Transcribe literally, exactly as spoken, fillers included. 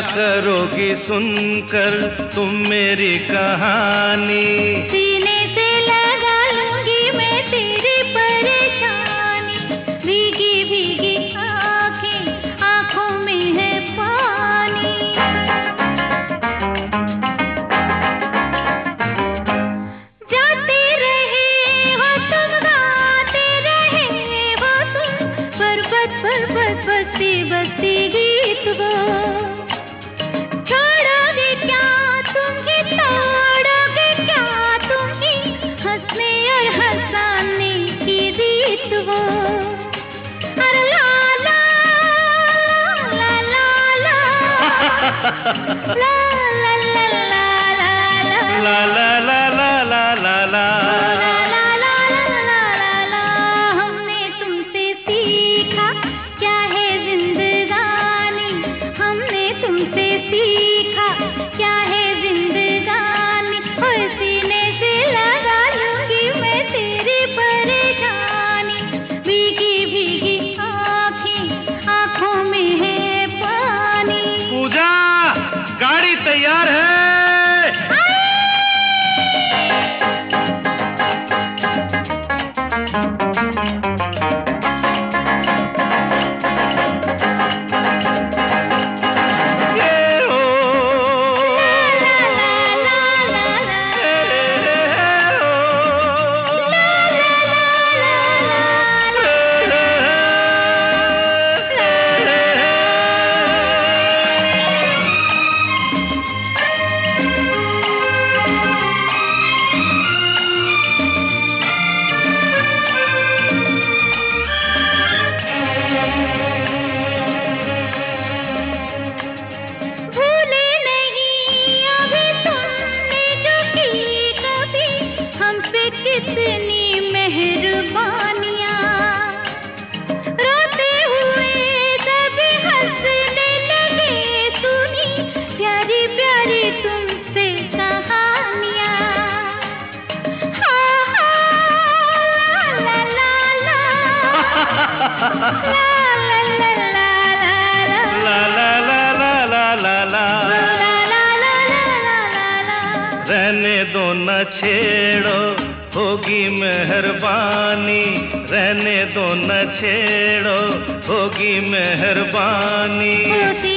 करोगी सुनकर तुम मेरी कहानी? सीने से लगा लूंगी मैं तेरी परेशानी, भीगी भीगी आंखें, आंखों में है पानी। जाते रहे हो तुम, गाते रहे हो तुम, पर्वत पर्वत बस्ती बस्ती गीत वो। छोड़ोगे क्या तुम ही, तोड़ोगे क्या तुम ही, हंसने और हंसाने की रीत वो। अरे ला ला ला ला ला ला ला ला ला ला ला ला ला ला ला ला ला। हमने तुमसे सीखा क्या है जिंदगानी, हमने तुमसे सीखा क्या है जिंदगानी। और सीने से लगा लूंगी मैं तेरी परेशानी, भीगी भीगी आंखें, आंखों में है पानी। पूजा, गाड़ी तैयार है। कितनी मेहरबानियां, रोते हुए सभी हंसने लगे, सुनी प्यारी प्यारी तुमसे कहानियां। हाँ हाँ ला ला ला ला ला ला ला ला ला ला ला। रहने दो न छेड़ो, होगी मेहरबानी, रहने दो न छेड़ो, होगी मेहरबानी।